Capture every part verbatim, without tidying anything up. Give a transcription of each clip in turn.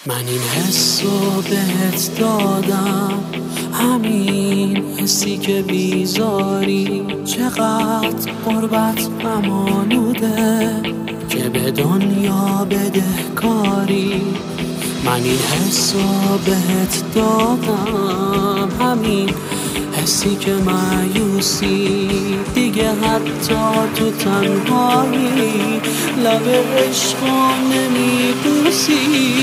من این حس رو بهت دادم، همین حسی که بیزاری، چقدر قربت غم‌آلوده که به دنیا بدهکاری. من این حس رو بهت دادم، همین حسی که مایوسی دیگه حتی تو تنهایی لب عشقو نمیبوسی.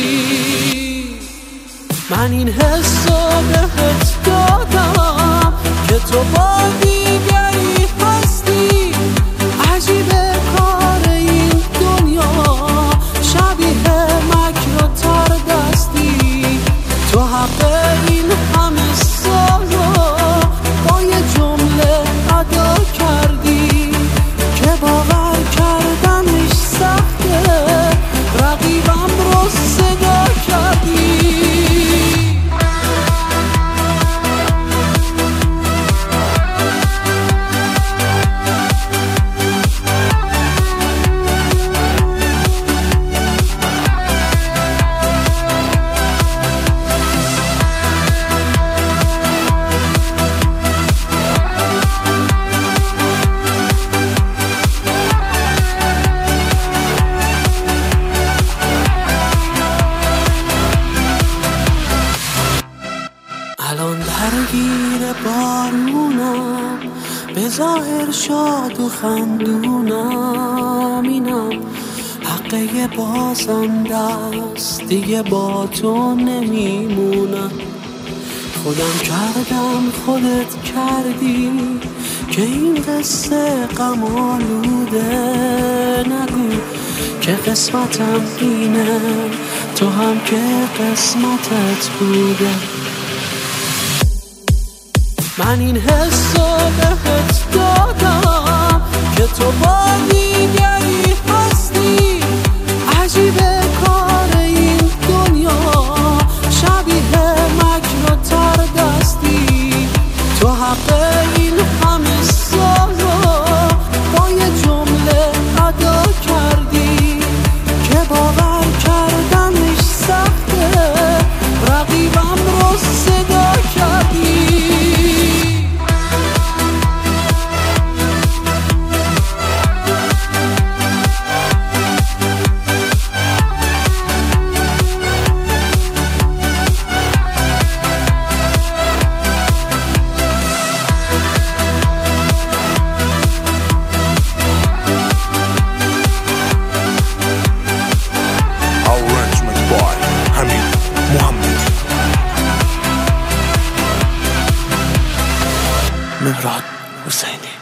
من این حس رو بهت دادم که تو با دیگری هستی. عجیبه کار این دنیا، شبیه مکر و تر دستی. تو حق این همه سالو با یه جمله ادا کردی که باور کردنش سخته، رقیبم رو صدا کردی. الان درگیر بارونم، به ظاهر شاد و خندونم. اینم حقه بازنده است، دیگه با تو نمیمونم. خودم کردم خودت کردی که این قصه غم‌آلوده. نگو که قسمتم اینه، تو هم که قسمتت بوده. من این حس رو بهت دادم که تو با دیگری هستی. عجیبه کار این دنیا، شبیه مکر و تر دستی. تو حق این همه سالو با یه جمله ادا کردی که باور کردنش سخته، رقیبم رو صدا کردی. مهراد حسینی.